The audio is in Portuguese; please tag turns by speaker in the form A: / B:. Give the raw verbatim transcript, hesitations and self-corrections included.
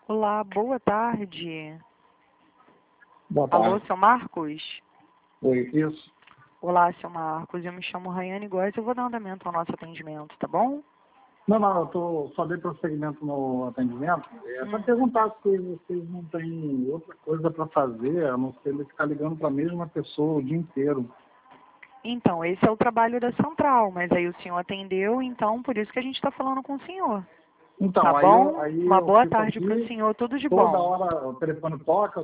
A: Olá, boa tarde.
B: Boa
A: Alô,
B: tarde.
A: seu Marcos?
B: Oi, isso?
A: Olá, seu Marcos. Eu me chamo Rayane Góes. Eu vou dar andamento ao nosso atendimento, tá bom?
B: Não, não, eu tô, só dei prosseguimento no atendimento. É para
A: Hum.
B: perguntar se vocês não têm outra coisa para fazer, a não ser ele ficar ligando para a mesma pessoa o dia inteiro.
A: Então, esse é o trabalho da central, mas aí o senhor atendeu, então por isso que a gente está falando com o senhor. Tá
B: Então, aí eu,
A: bom?
B: aí
A: Uma
B: eu
A: boa
B: fico
A: tarde para o
B: aqui,
A: senhor. Tudo de
B: toda
A: bom.
B: hora o telefone toca,